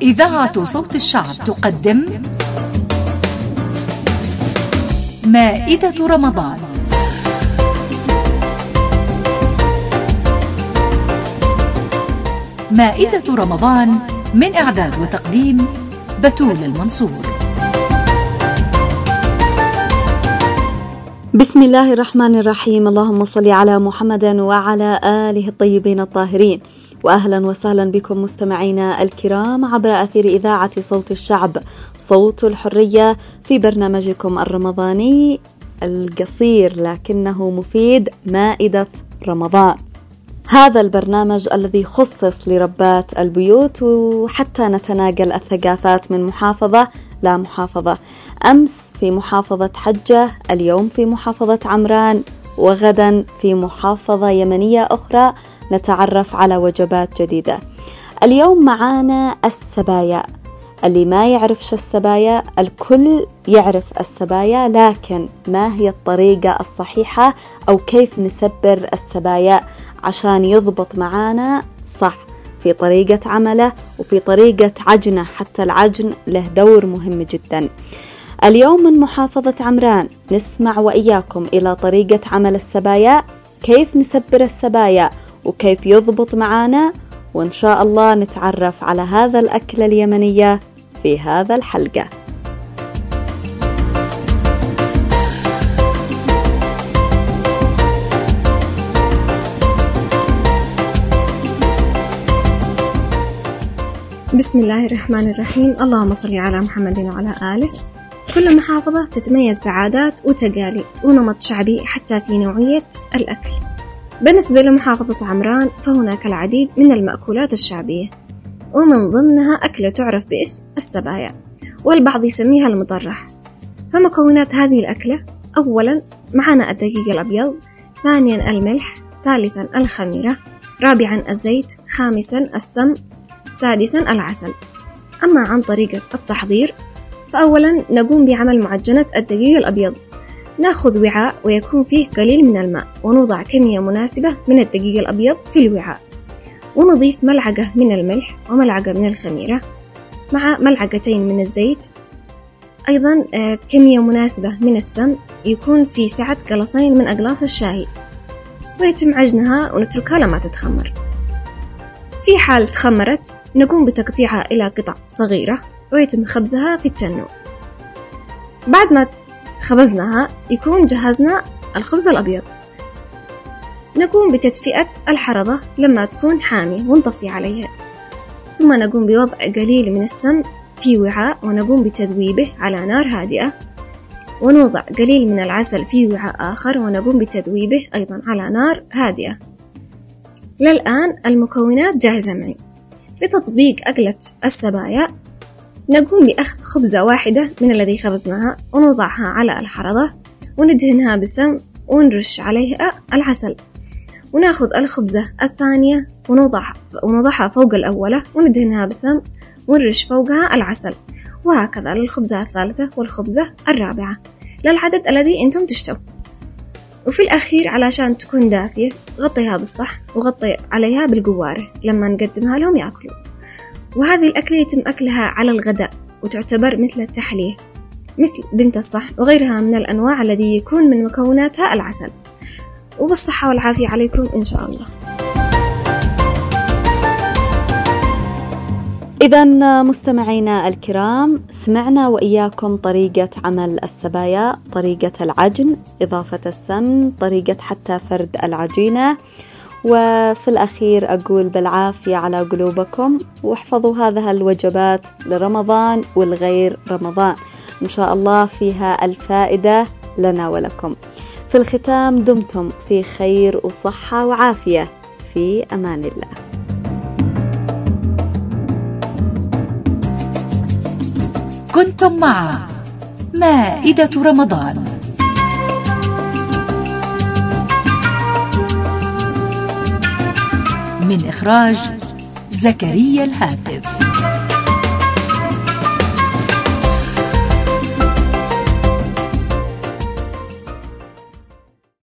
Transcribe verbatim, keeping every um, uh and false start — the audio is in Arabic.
إذاعة صوت الشعب تقدم مائدة رمضان. مائدة رمضان من إعداد وتقديم بتول المنصور. بسم الله الرحمن الرحيم. اللهم صل على محمد وعلى آله الطيبين الطاهرين. وأهلا وسهلا بكم مستمعينا الكرام عبر أثير إذاعة صوت الشعب، صوت الحرية، في برنامجكم الرمضاني القصير لكنه مفيد، مائدة رمضان. هذا البرنامج الذي خصص لربات البيوت وحتى نتناقل الثقافات من محافظة لا محافظة. أمس في محافظة حجة، اليوم في محافظة عمران، وغدا في محافظة يمنية أخرى نتعرف على وجبات جديدة. اليوم معانا السبايا. اللي ما يعرفش السبايا، الكل يعرف السبايا، لكن ما هي الطريقة الصحيحة أو كيف نسبر السبايا عشان يضبط معانا صح في طريقة عمله وفي طريقة عجنه، حتى العجن له دور مهم جدا. اليوم من محافظة عمران نسمع وإياكم إلى طريقة عمل السبايا، كيف نسبر السبايا وكيف يضبط معانا، وإن شاء الله نتعرف على هذا الأكل اليمنية في هذا الحلقة. بسم الله الرحمن الرحيم. اللهم صل على محمد وعلى آله. كل محافظة تتميز بعادات وتقاليد ونمط شعبي حتى في نوعية الأكل. بالنسبة لمحافظة عمران فهناك العديد من المأكولات الشعبية، ومن ضمنها أكلة تعرف باسم السبايا، والبعض يسميها المطرح. فمكونات هذه الأكلة: أولا معنا الدقيق الأبيض، ثانيا الملح، ثالثا الخميرة، رابعا الزيت، خامسا السمن، سادسا العسل. أما عن طريقة التحضير فأولا نقوم بعمل معجنة الدقيق الأبيض. نأخذ وعاء ويكون فيه قليل من الماء، ونوضع كمية مناسبة من الدقيق الأبيض في الوعاء، ونضيف ملعقة من الملح وملعقة من الخميرة مع ملعقتين من الزيت، أيضا كمية مناسبة من السمن يكون في سعة قلصين من أقلاص الشاي، ويتم عجنها ونتركها لما تتخمر. في حال تخمرت نقوم بتقطيعها إلى قطع صغيرة ويتم خبزها في التنور. بعد ما خبزناها يكون جهزنا الخبز الأبيض. نقوم بتدفئة الحرضة لما تكون حامية ونطفي عليها، ثم نقوم بوضع قليل من السمن في وعاء ونقوم بتذويبه على نار هادئة، ونوضع قليل من العسل في وعاء آخر ونقوم بتذويبه أيضا على نار هادئة. للآن المكونات جاهزة معي. لتطبيق أكلة السبايا نقوم بأخذ خبزة واحدة من الذي خبزناها ونوضعها على الحرضة وندهنها بسمن ونرش عليها العسل، ونأخذ الخبزة الثانية ونوضعها ونوضعها فوق الأولى وندهنها بسمن ونرش فوقها العسل، وهكذا للخبزة الثالثة والخبزة الرابعة للعدد الذي أنتم تشتوا. وفي الأخير علشان تكون دافية غطيها بالصح وغطي عليها بالقوارة لما نقدمها لهم يأكلوا. وهذه الأكلة يتم أكلها على الغداء وتعتبر مثل التحلية، مثل بنت الصح وغيرها من الأنواع الذي يكون من مكوناتها العسل. وبالصحة والعافية عليكم إن شاء الله. إذن مستمعينا الكرام، سمعنا وإياكم طريقة عمل السبايا، طريقة العجن، إضافة السمن، طريقة حتى فرد العجينة، وفي الأخير أقول بالعافية على قلوبكم، واحفظوا هذه الوجبات لرمضان والغير رمضان، إن شاء الله فيها الفائدة لنا ولكم. في الختام دمتم في خير وصحة وعافية، في أمان الله. كنتم مع مائدة رمضان من إخراج زكريا الهاتف.